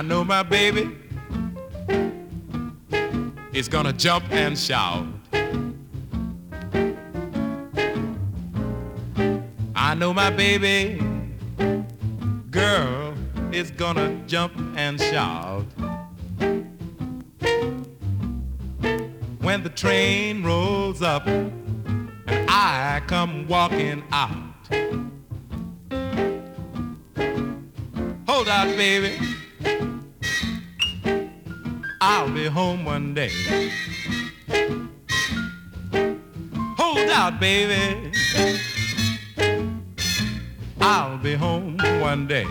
I know my baby is gonna jump and shout. I know my baby girl is gonna jump and shout when the train rolls up and I come walking out. Hold out, baby, I'll be home one day. Hold out, baby, I'll be home one day.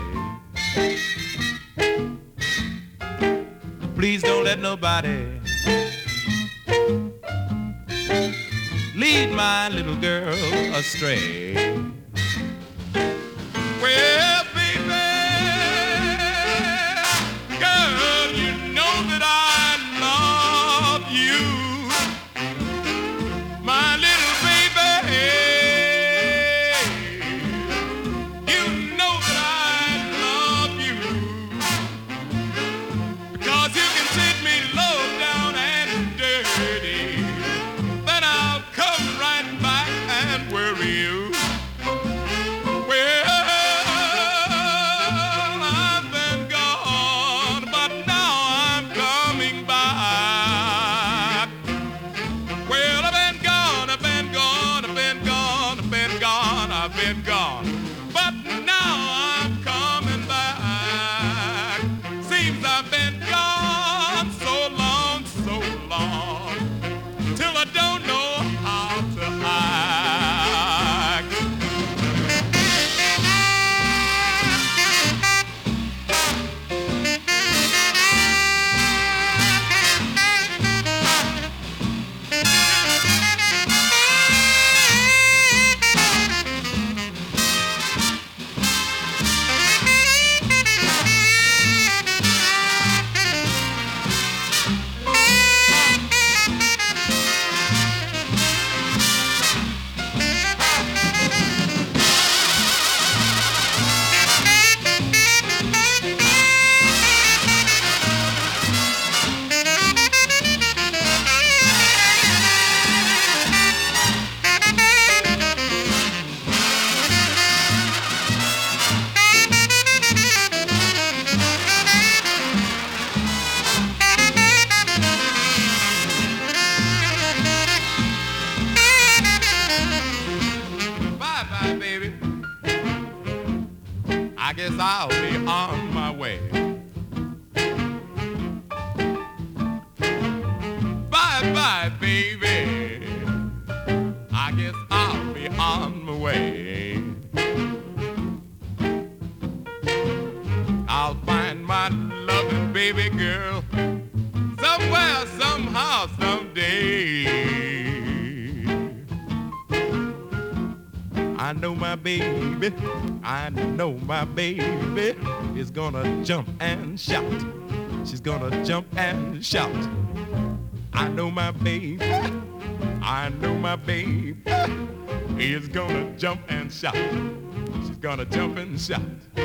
Please don't let nobody lead my little girl astray. Well, baby, girl, you know that I love you. My little baby, you know that I love you. Because you can treat me low down and dirty, then I'll come right back and worry you. Well, I've been gone, but now I'm coming back. Well, I've been gone, I've been gone, I've been gone, I've been gone, I've been gone, but now I'm coming back. Seems I've been gone so long, till I don't know how to act. Bye-bye, baby. I guess I'll be on my way. Bye-bye, baby. I guess I'll be on my way. I'll find my loving baby girl somewhere, somehow, someday. I know my baby, I know my baby is gonna jump and shout. She's gonna jump and shout. I know my baby, I know my baby is gonna jump and shout. She's gonna jump and shout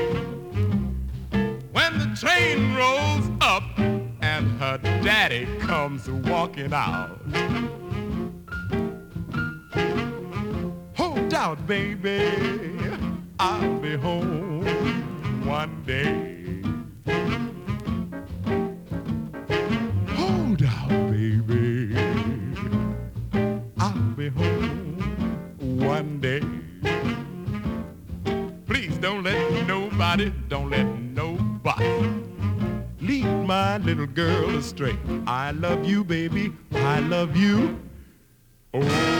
when the train rolls up and her daddy comes walking out. Hold out, baby, I'll be home one day. Hold out, baby, I'll be home one day. Please don't let nobody lead my little girl astray. I love you, baby, I love you. Oh.